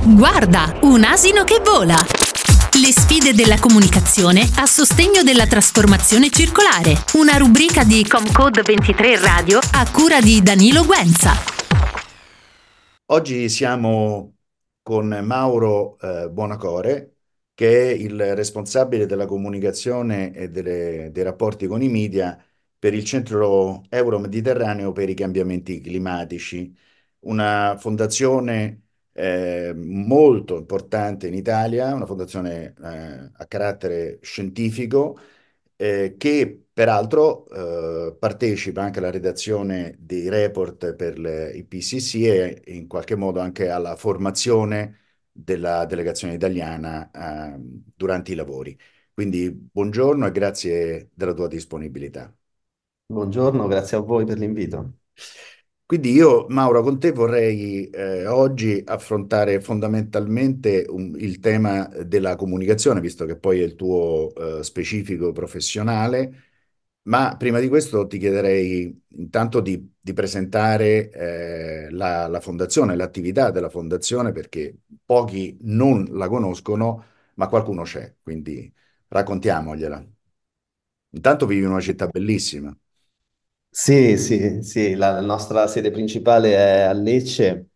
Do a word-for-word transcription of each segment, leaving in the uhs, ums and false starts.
Guarda, un asino che vola! Le sfide della comunicazione a sostegno della trasformazione circolare. Una rubrica di Comcode ventitré Radio a cura di Danilo Guenza. Oggi siamo con Mauro eh, Buonacore, che è il responsabile della comunicazione e delle- dei rapporti con i media per il Centro Euro-Mediterraneo per i cambiamenti climatici, una fondazione eh, molto importante in Italia, una fondazione eh, a carattere scientifico eh, che peraltro eh, partecipa anche alla redazione dei report per le- i P C C e in qualche modo anche alla formazione della delegazione italiana eh, durante i lavori. Quindi buongiorno e grazie della tua disponibilità. Buongiorno, grazie a voi per l'invito. Quindi io, Mauro, con te vorrei eh, oggi affrontare fondamentalmente un- il tema della comunicazione, visto che poi è il tuo eh, specifico professionale, ma prima di questo ti chiederei intanto di, di presentare eh, la, la fondazione, l'attività della fondazione, perché pochi non la conoscono, ma qualcuno c'è, quindi raccontiamogliela. Intanto vivi in una città bellissima. Sì, sì, sì, la nostra sede principale è a Lecce.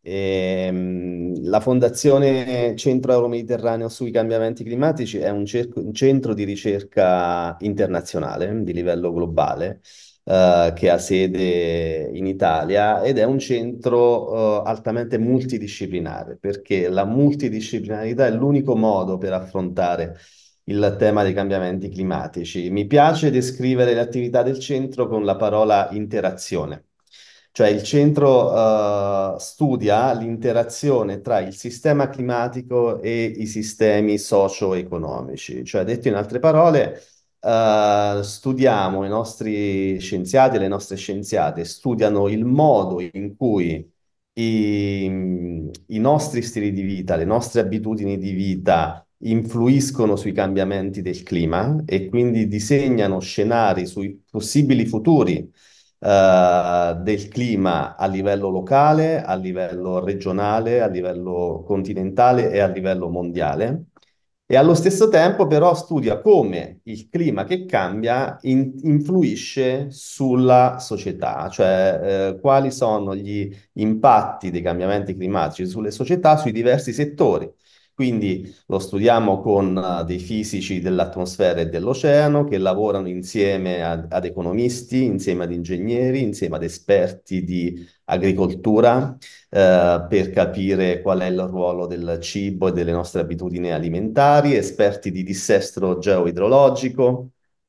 Ehm, la Fondazione Centro Euromediterraneo sui cambiamenti climatici è un, cerco- un centro di ricerca internazionale di livello globale, eh, che ha sede in Italia ed è un centro, eh, altamente multidisciplinare, perché la multidisciplinarità è l'unico modo per affrontare il tema dei cambiamenti climatici. Mi piace descrivere le attività del centro con la parola interazione. Cioè il centro eh, studia l'interazione tra il sistema climatico e i sistemi socio-economici. Cioè, detto in altre parole, eh, studiamo, i nostri scienziati e le nostre scienziate studiano il modo in cui i, i nostri stili di vita, le nostre abitudini di vita influiscono sui cambiamenti del clima e quindi disegnano scenari sui possibili futuri eh, del clima a livello locale, a livello regionale, a livello continentale e a livello mondiale. E allo stesso tempo però studia come il clima che cambia in- influisce sulla società, cioè eh, quali sono gli impatti dei cambiamenti climatici sulle società, sui diversi settori. Quindi lo studiamo con eh, dei fisici dell'atmosfera e dell'oceano che lavorano insieme ad, ad economisti, insieme ad ingegneri, insieme ad esperti di agricoltura, eh, per capire qual è il ruolo del cibo e delle nostre abitudini alimentari, esperti di dissesto geoidrologico.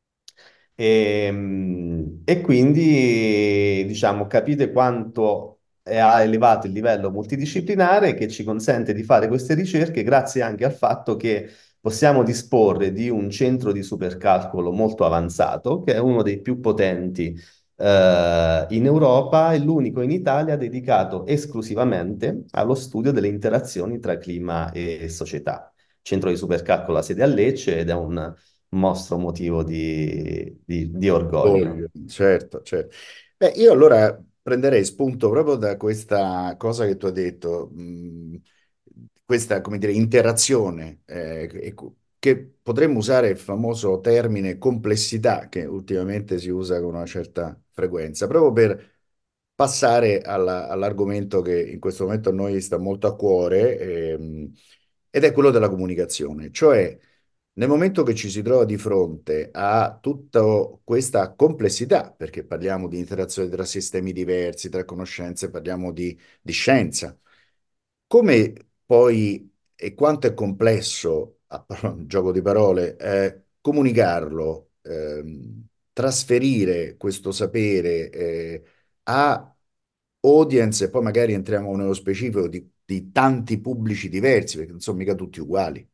E, mm, e quindi, diciamo, capite quanto è- ha elevato il livello multidisciplinare che ci consente di fare queste ricerche grazie anche al fatto che possiamo disporre di un centro di supercalcolo molto avanzato, che è uno dei più potenti eh, in Europa e l'unico in Italia dedicato esclusivamente allo studio delle interazioni tra clima e società. Centro di supercalcolo ha sede a Lecce ed è un mostro motivo di, di- di orgoglio. Voglio, certo, certo. Beh, io allora prenderei spunto proprio da questa cosa che tu hai detto, mh, questa, come dire, interazione, eh, e cu- che potremmo usare il famoso termine complessità, che ultimamente si usa con una certa frequenza, proprio per passare alla- all'argomento che in questo momento a noi sta molto a cuore, ehm, ed è quello della comunicazione, cioè nel momento che ci si trova di fronte a tutta questa complessità, perché parliamo di interazione tra sistemi diversi, tra conoscenze, parliamo di, di scienza, come poi e quanto è complesso, a par- gioco di parole, eh, comunicarlo, ehm, trasferire questo sapere eh, a audience, e poi magari entriamo nello specifico di, di tanti pubblici diversi, perché non sono mica tutti uguali.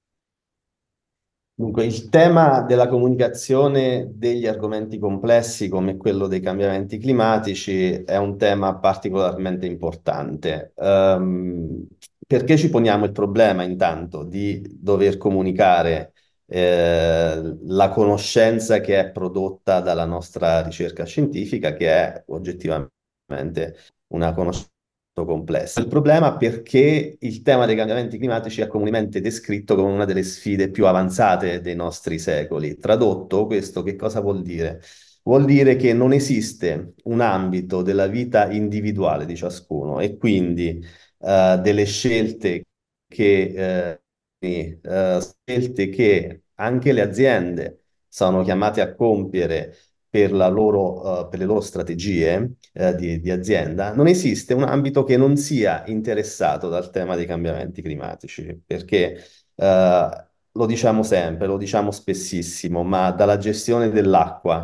Dunque, il tema della comunicazione degli argomenti complessi come quello dei cambiamenti climatici è un tema particolarmente importante. Ehm, perché ci poniamo il problema intanto di dover comunicare eh, la conoscenza che è prodotta dalla nostra ricerca scientifica, che è oggettivamente una conoscenza complesso. Il problema perché il tema dei cambiamenti climatici è comunemente descritto come una delle sfide più avanzate dei nostri secoli. Tradotto, questo che cosa vuol dire? Vuol dire che non esiste un ambito della vita individuale di ciascuno e quindi eh, delle scelte che, eh, eh, scelte che anche le aziende sono chiamate a compiere per la loro, eh, per le loro strategie eh, di, di azienda, non esiste un ambito che non sia interessato dal tema dei cambiamenti climatici, perché eh, lo diciamo sempre, lo diciamo spessissimo, ma dalla gestione dell'acqua,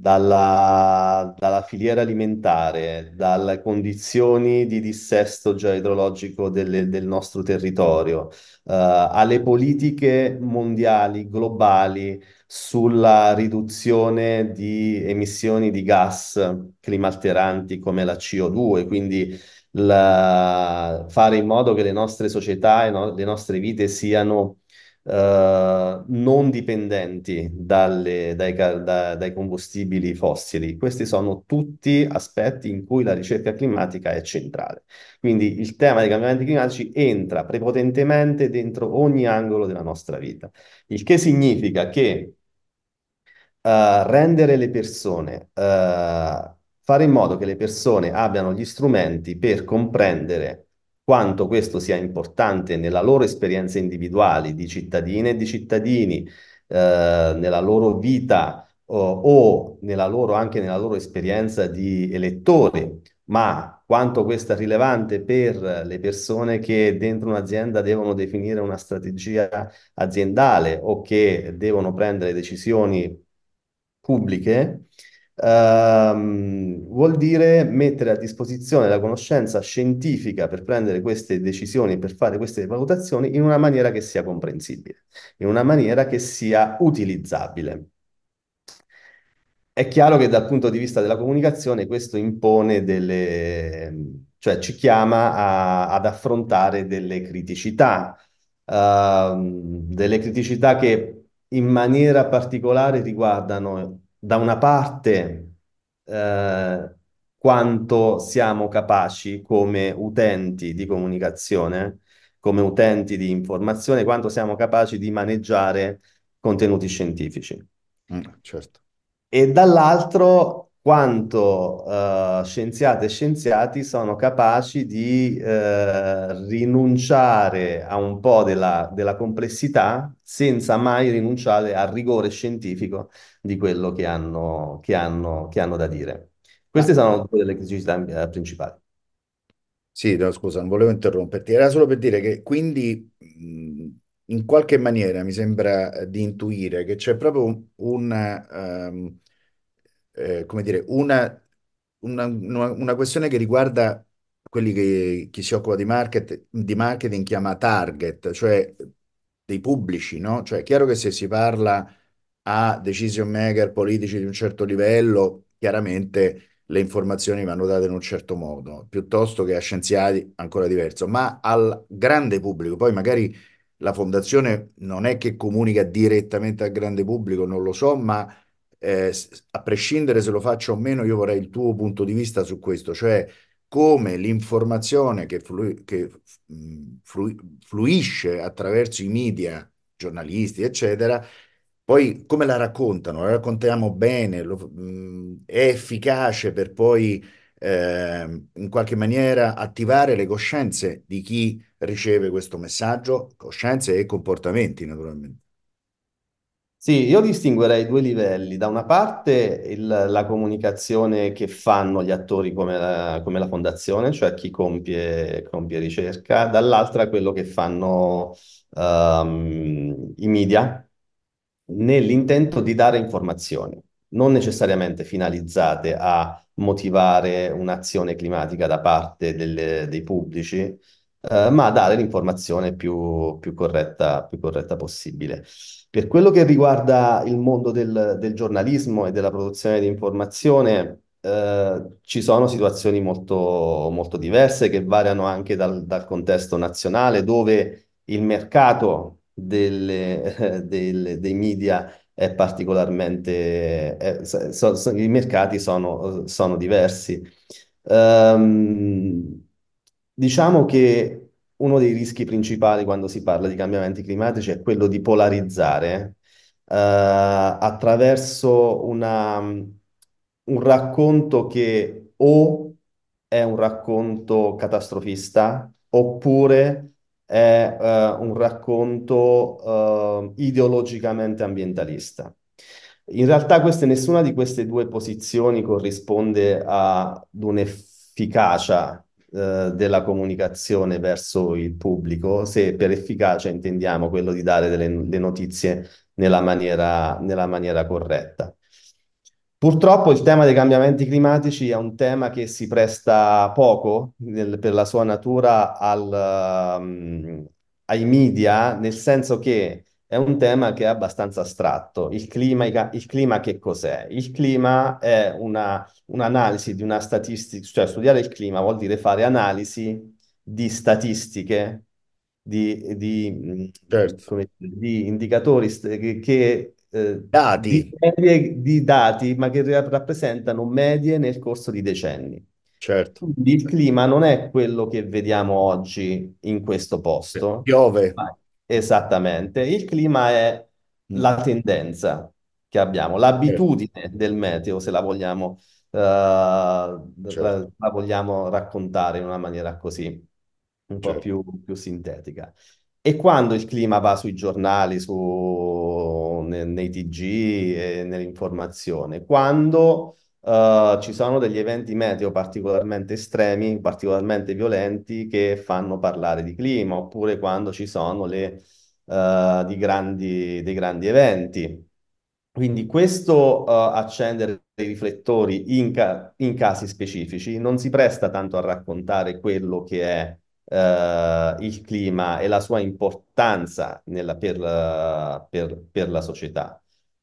dalla, dalla filiera alimentare, dalle condizioni di dissesto geoidrologico delle- del nostro territorio, eh, alle politiche mondiali, globali, sulla riduzione di emissioni di gas climalteranti come la C O due, quindi la- fare in modo che le nostre società e no- le nostre vite siano eh, non dipendenti dalle- dai, ca- da- dai combustibili fossili. Questi sono tutti aspetti in cui la ricerca climatica è centrale. Quindi il tema dei cambiamenti climatici entra prepotentemente dentro ogni angolo della nostra vita, il che significa che eh, rendere le persone, eh, fare in modo che le persone abbiano gli strumenti per comprendere quanto questo sia importante nella loro esperienza individuali di cittadine e di cittadini, eh, nella loro vita o, o nella loro, anche nella loro esperienza di elettori, ma quanto questo è rilevante per le persone che dentro un'azienda devono definire una strategia aziendale o che devono prendere decisioni pubbliche, ehm, vuol dire mettere a disposizione la conoscenza scientifica per prendere queste decisioni, per fare queste valutazioni in una maniera che sia comprensibile, in una maniera che sia utilizzabile. È chiaro che dal punto di vista della comunicazione questo impone delle, cioè ci chiama a- ad affrontare delle criticità, ehm, delle criticità che in maniera particolare riguardano da una parte eh, quanto siamo capaci come utenti di comunicazione, come utenti di informazione, quanto siamo capaci di maneggiare contenuti scientifici Mm, certo. e dall'altro quanto eh, scienziate e scienziati sono capaci di eh, rinunciare a un po' della, della complessità senza mai rinunciare al rigore scientifico di quello che hanno, che hanno, che hanno da dire. Queste Ma sono due delle criticità eh, principali. sì, no, scusa, non volevo interromperti, era solo per dire che quindi mh, in qualche maniera mi sembra eh, di intuire che c'è proprio un, un, ehm, eh, come dire, una, una, una- una questione che riguarda quelli che chi si occupa di market, di marketing chiama target, cioè dei pubblici, no? Cioè è chiaro che se si parla a decision maker politici di un certo livello, chiaramente le informazioni vanno date in un certo modo, piuttosto che a scienziati ancora diverso, ma al grande pubblico, poi magari la fondazione non è che comunica direttamente al grande pubblico, non lo so, ma eh, s- a prescindere se lo faccio o meno, io vorrei il tuo punto di vista su questo, cioè come l'informazione che, flui- che, mh, flui- fluisce attraverso i media, giornalisti, eccetera, poi come la raccontano? La raccontiamo bene, lo- mh, è efficace per poi ehm, in qualche maniera attivare le coscienze di chi riceve questo messaggio, coscienze e comportamenti, naturalmente. Sì, io distinguerei due livelli. Da una parte il- la comunicazione che fanno gli attori come la, come la fondazione, cioè chi compie, compie ricerca, dall'altra quello che fanno ehm, i media nell'intento di dare informazioni, non necessariamente finalizzate a motivare un'azione climatica da parte delle- dei pubblici, eh, ma a dare l'informazione più, più corretta, più corretta possibile. Per quello che riguarda il mondo del, del giornalismo e della produzione di informazione, eh, ci sono situazioni molto, molto diverse che variano anche dal, dal contesto nazionale, dove il mercato delle- eh, del- dei media è particolarmente, è- so- so- i mercati sono, sono diversi. Ehm, Diciamo che uno dei rischi principali quando si parla di cambiamenti climatici è quello di polarizzare eh, attraverso una- un racconto che o è un racconto catastrofista oppure è eh, un racconto eh, ideologicamente ambientalista. In realtà queste, nessuna di queste due posizioni corrisponde ad un'efficacia eh, della comunicazione verso il pubblico, se per efficacia intendiamo quello di dare delle le notizie nella maniera, nella maniera corretta. Purtroppo il tema dei cambiamenti climatici è un tema che si presta poco nel- per la sua natura al, um, ai media, nel senso che è un tema che è abbastanza astratto. Il clima, i ca- il clima che cos'è? Il clima è una, un'analisi di una statistica, cioè studiare il clima vuol dire fare analisi di statistiche, di, di, mh, Certo. come dire, di indicatori st- che, che, eh, di, Dati, medie- di dati, ma che ra- rappresentano medie nel corso di decenni. certo. Quindi il clima non è quello che vediamo oggi in questo Eh, posto. Piove. Ma- Esattamente. Il clima è Mm, la tendenza che abbiamo, certo, l'abitudine del meteo, se la vogliamo, eh, la, certo, la vogliamo raccontare in una maniera così, un po' certo. più, più sintetica. E quando il clima va sui giornali, su, ne- nei T G e nell'informazione? Quando eh, ci sono degli eventi meteo particolarmente estremi, particolarmente violenti, che fanno parlare di clima, oppure quando ci sono le, eh, di grandi, dei grandi eventi. Quindi questo eh, accendere i riflettori in, ca- in casi specifici non si presta tanto a raccontare quello che è eh, il clima e la sua importanza nella- per, la- per- per la società.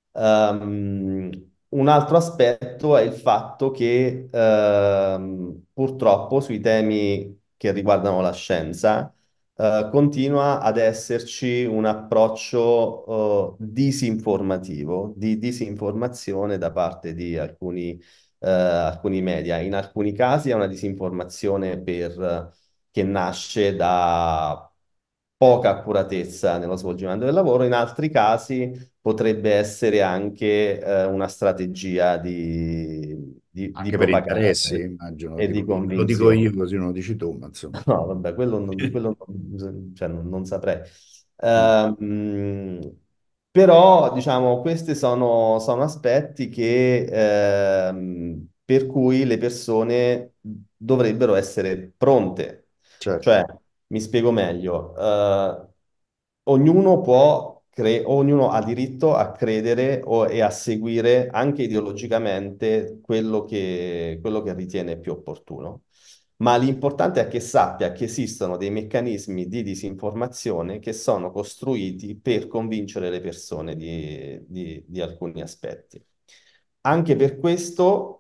Ehm, un altro aspetto è il fatto che ehm, purtroppo sui temi che riguardano la scienza eh, continua ad esserci un approccio eh, disinformativo, di disinformazione da parte di alcuni, eh, alcuni media. In alcuni casi è una disinformazione per, che nasce da poca accuratezza nello svolgimento del lavoro, in altri casi potrebbe essere anche eh, una strategia di, di- di Anche per propaganda interessi, immagino. e di Dico- lo dico io convinzione. così non lo dici tu, ma insomma. No, vabbè, quello non, quello non, cioè, non- non saprei. Mm, Ehm, però, diciamo, questi sono, sono aspetti che, ehm, per cui le persone dovrebbero essere pronte. certo, Cioè, mi spiego meglio. Eh, ognuno può, cre- ognuno ha diritto a credere o- e a seguire anche ideologicamente quello che, quello che ritiene più opportuno. Ma l'importante è che sappia che esistono dei meccanismi di disinformazione che sono costruiti per convincere le persone di, di- di alcuni aspetti. Anche per questo,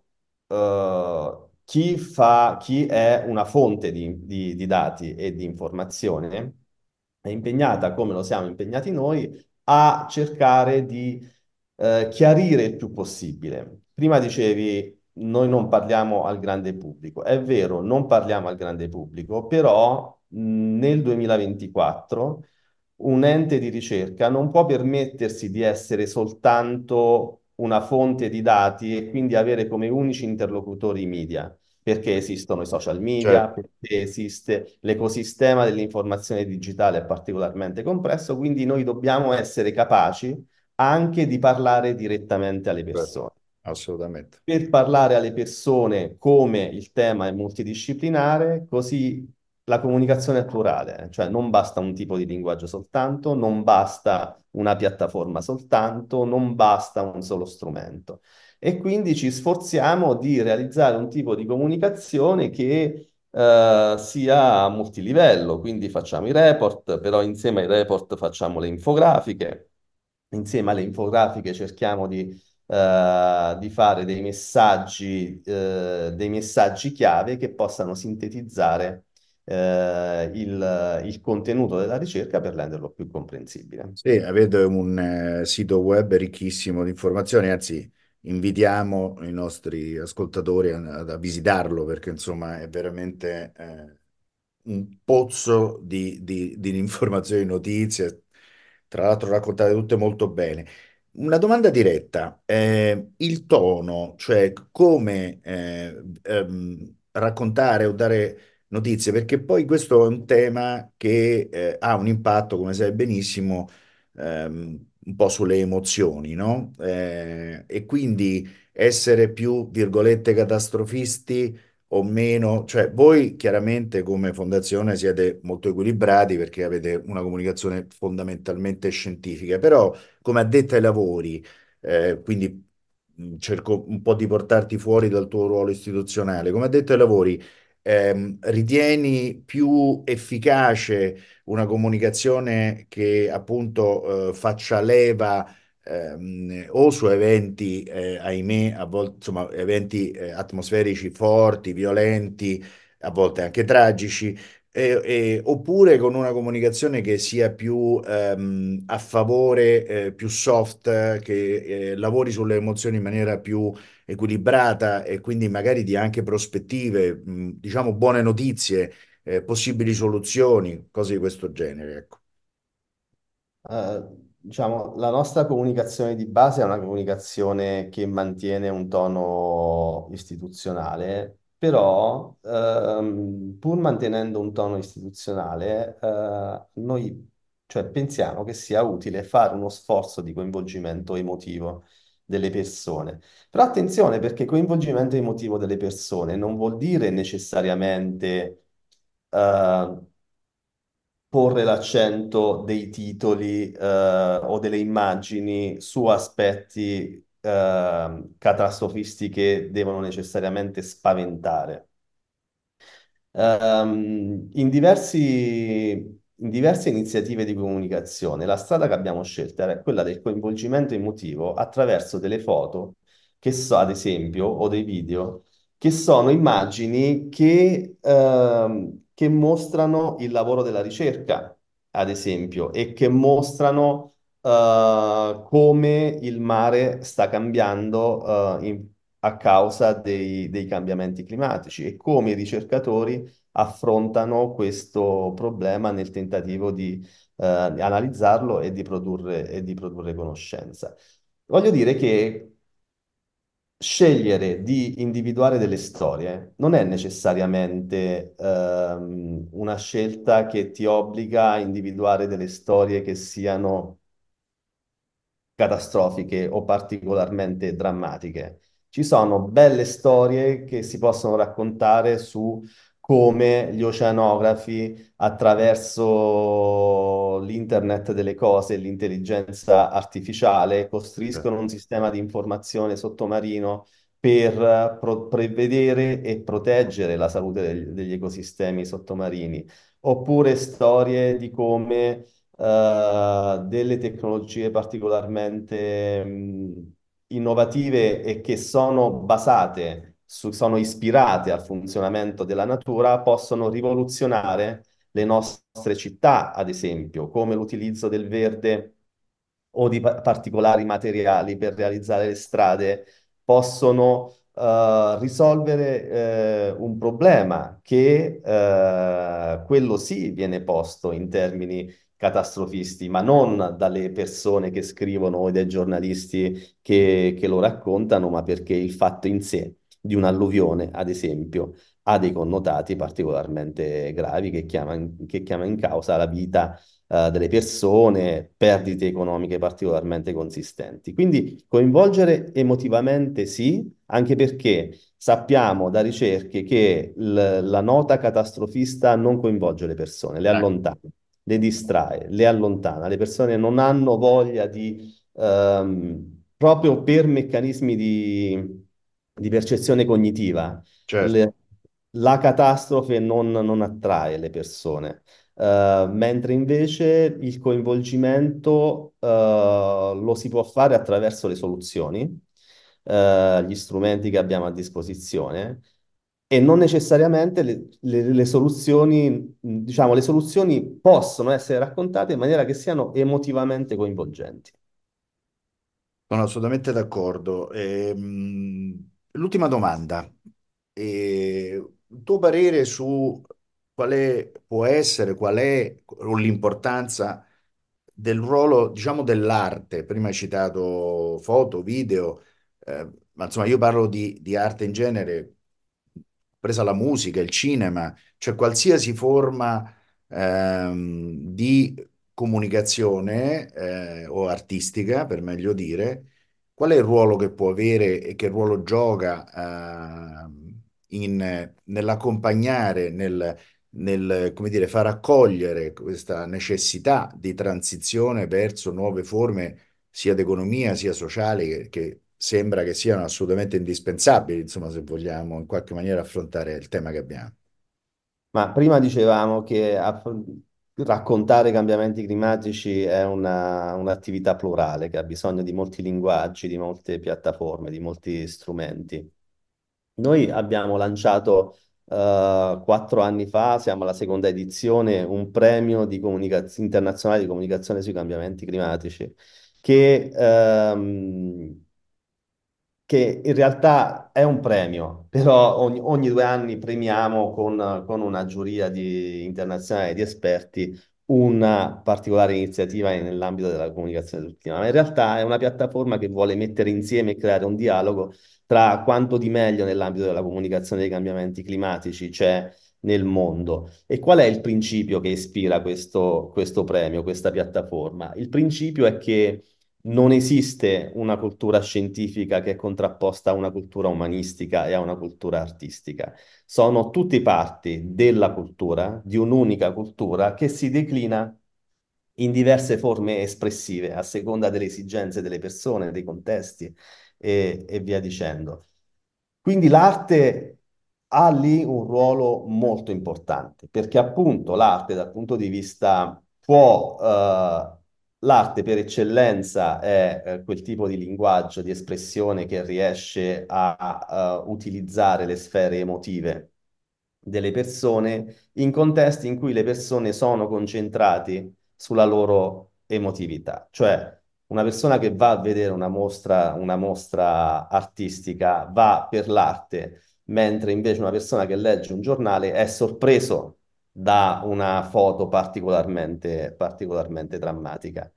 eh, chi fa, chi è una fonte di, di- di dati e di informazione è impegnata, come lo siamo impegnati noi, a cercare di eh, chiarire il più possibile. Prima dicevi, noi non parliamo al grande pubblico. È vero, non parliamo al grande pubblico, però mh, nel duemilaventiquattro un ente di ricerca non può permettersi di essere soltanto una fonte di dati e quindi avere come unici interlocutori i media, perché esistono i social media, certo, perché esiste l'ecosistema dell'informazione digitale è particolarmente compresso, quindi noi dobbiamo essere capaci anche di parlare direttamente alle certo, persone. assolutamente. Per parlare alle persone come il tema è multidisciplinare, così la comunicazione è plurale, cioè non basta un tipo di linguaggio soltanto, non basta una piattaforma soltanto, non basta un solo strumento. E quindi ci sforziamo di realizzare un tipo di comunicazione che eh, sia multilivello, quindi facciamo i report, però insieme ai report facciamo le infografiche, insieme alle infografiche cerchiamo di, eh, di fare dei messaggi, eh, dei messaggi chiave che possano sintetizzare eh, il, il contenuto della ricerca per renderlo più comprensibile. Sì, avete un eh, sito web ricchissimo di informazioni, anzi, invitiamo i nostri ascoltatori a, a visitarlo perché insomma è veramente eh, un pozzo di, di, di informazioni, notizie, tra l'altro raccontate tutte molto bene. Una domanda diretta, eh, il tono, cioè come eh, ehm, raccontare o dare notizie, perché poi questo è un tema che eh, ha un impatto, come sai benissimo, ehm, un po' sulle emozioni, no? Eh, e quindi essere più, virgolette, catastrofisti o meno, cioè voi chiaramente come fondazione siete molto equilibrati perché avete una comunicazione fondamentalmente scientifica, però come addetta ai lavori, eh, quindi mh, cerco un po' di portarti fuori dal tuo ruolo istituzionale, come addetta ai lavori, ehm, ritieni più efficace una comunicazione che appunto eh, faccia leva ehm, o su eventi, eh, ahimè, a volte, insomma, eventi eh, atmosferici forti, violenti, a volte anche tragici, eh, eh, oppure con una comunicazione che sia più ehm, a favore, eh, più soft, che eh, lavori sulle emozioni in maniera più equilibrata e quindi magari dia anche prospettive, mh, diciamo buone notizie, eh, possibili soluzioni, cose di questo genere, ecco. Eh, diciamo, la nostra comunicazione di base è una comunicazione che mantiene un tono istituzionale, però ehm, pur mantenendo un tono istituzionale, eh, noi cioè, pensiamo che sia utile fare uno sforzo di coinvolgimento emotivo delle persone. Però attenzione, perché coinvolgimento emotivo delle persone non vuol dire necessariamente eh, porre l'accento dei titoli eh, o delle immagini su aspetti eh, catastrofisti che devono necessariamente spaventare. Ehm, in diversi, in diverse iniziative di comunicazione, la strada che abbiamo scelto è quella del coinvolgimento emotivo attraverso delle foto, che so, ad esempio, o dei video, che sono immagini che, ehm, che mostrano il lavoro della ricerca, ad esempio, e che mostrano eh, come il mare sta cambiando eh, in- a causa dei, dei cambiamenti climatici e come i ricercatori affrontano questo problema nel tentativo di eh, analizzarlo e di produrre, e di produrre conoscenza. Voglio dire che scegliere di individuare delle storie non è necessariamente ehm, una scelta che ti obbliga a individuare delle storie che siano catastrofiche o particolarmente drammatiche. Ci sono belle storie che si possono raccontare su come gli oceanografi, attraverso l'internet delle cose, l'intelligenza artificiale, costruiscono un sistema di informazione sottomarino per pro- prevedere e proteggere la salute degli degli ecosistemi sottomarini, oppure storie di come eh, delle tecnologie particolarmente mh, innovative e che sono basate, su, sono ispirate al funzionamento della natura, possono rivoluzionare le nostre città, ad esempio, come l'utilizzo del verde o di pa- particolari materiali per realizzare le strade, possono eh, risolvere eh, un problema che eh, quello sì viene posto in termini catastrofisti, ma non dalle persone che scrivono o dai giornalisti che, che lo raccontano, ma perché il fatto in sé di un'alluvione, ad esempio, ha dei connotati particolarmente gravi che chiama in, che chiama in causa la vita eh, delle persone, perdite economiche particolarmente consistenti. Quindi coinvolgere emotivamente sì, anche perché sappiamo da ricerche che l- la nota catastrofista non coinvolge le persone, le Eh, allontana, le distrae, le allontana. Le persone non hanno voglia di, ehm, proprio per meccanismi di, di percezione cognitiva, certo. le- la catastrofe non non attrae le persone. Uh, mentre invece il coinvolgimento uh, lo si può fare attraverso le soluzioni, uh, gli strumenti che abbiamo a disposizione e non necessariamente le, le- le soluzioni, mh, diciamo, le soluzioni possono essere raccontate in maniera che siano emotivamente coinvolgenti. Sono assolutamente d'accordo. Ehm, l'ultima domanda. Eh, il tuo parere su qual è, può essere, qual è l'importanza del ruolo, diciamo, dell'arte. Prima hai citato foto, video, eh, ma insomma io parlo di, di arte in genere, presa la musica, il cinema, cioè qualsiasi forma ehm, di comunicazione eh, o artistica, per meglio dire, qual è il ruolo che può avere e che ruolo gioca ehm, in- nell'accompagnare, nel, nel, come dire, far accogliere questa necessità di transizione verso nuove forme sia d'economia sia sociali che, che sembra che siano assolutamente indispensabili, insomma, se vogliamo in qualche maniera affrontare il tema che abbiamo. Ma prima dicevamo che aff- raccontare i cambiamenti climatici è una- un'attività plurale che ha bisogno di molti linguaggi, di molte piattaforme, di molti strumenti. Noi abbiamo lanciato eh, quattro anni fa, siamo alla seconda edizione, un premio di comunicaz- internazionale di comunicazione sui cambiamenti climatici che ehm, che in realtà è un premio, però ogni, ogni due anni premiamo con, con una giuria di, internazionale di esperti una particolare iniziativa nell'ambito della comunicazione sul clima. Ma in realtà è una piattaforma che vuole mettere insieme e creare un dialogo tra quanto di meglio nell'ambito della comunicazione dei cambiamenti climatici c'è nel mondo. E qual è il principio che ispira questo, questo premio, questa piattaforma? Il principio è che non esiste una cultura scientifica che è contrapposta a una cultura umanistica e a una cultura artistica. Sono tutte parti della cultura, di un'unica cultura, che si declina in diverse forme espressive, a seconda delle esigenze delle persone, dei contesti e, e via dicendo. Quindi l'arte ha lì un ruolo molto importante, perché appunto l'arte dal punto di vista può, eh, l'arte per eccellenza è eh, quel tipo di linguaggio, di espressione che riesce a, a utilizzare le sfere emotive delle persone in contesti in cui le persone sono concentrati sulla loro emotività. Cioè, una persona che va a vedere una mostra, una mostra artistica va per l'arte, mentre invece una persona che legge un giornale è sorpreso da una foto particolarmente, particolarmente drammatica.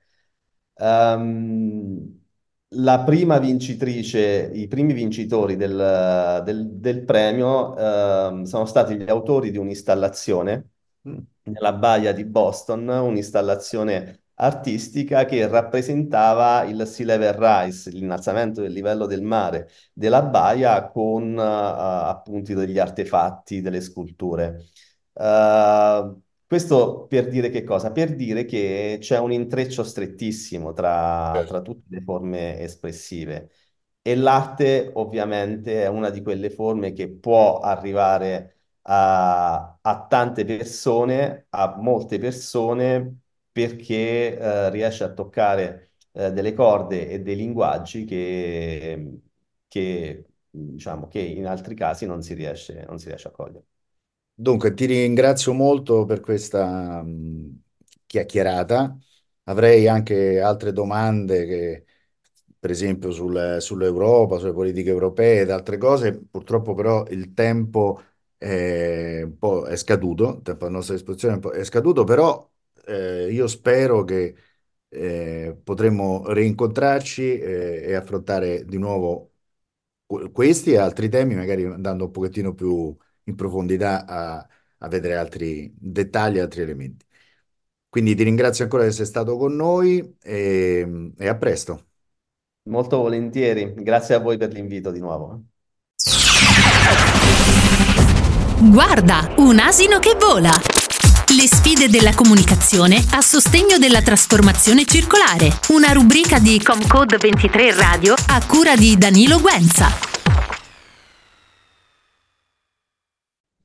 Ehm, la prima vincitrice, i primi vincitori del, del- del premio, ehm, sono stati gli autori di un'installazione Mm. nella baia di Boston, un'installazione artistica che rappresentava il sea level rise, l'innalzamento del livello del mare della baia con eh, appunto degli artefatti, delle sculture. Eh, Questo per dire che cosa? Per dire che c'è un intreccio strettissimo tra, Certo. tra tutte le forme espressive e l'arte ovviamente è una di quelle forme che può arrivare a, a tante persone, a molte persone, perché eh, riesce a toccare eh, delle corde e dei linguaggi che, che, diciamo, che in altri casi non si riesce, non si riesce a cogliere. Dunque, ti ringrazio molto per questa mh, chiacchierata. Avrei anche altre domande che, per esempio, sul- sull'Europa, sulle politiche europee ed altre cose. Purtroppo però il tempo è, un po' è scaduto, il tempo a nostra disposizione è, un po' è scaduto, però eh, io spero che eh, potremmo rincontrarci eh, e affrontare di nuovo que- questi e altri temi, magari andando un pochettino più in profondità a, a vedere altri dettagli, altri elementi. Quindi ti ringrazio ancora di essere stato con noi e e a presto. Molto volentieri, grazie a voi per l'invito di nuovo. Guarda, un asino che vola! Le sfide della comunicazione a sostegno della trasformazione circolare. Una rubrica di Comcode ventitré Radio a cura di Danilo Guenza.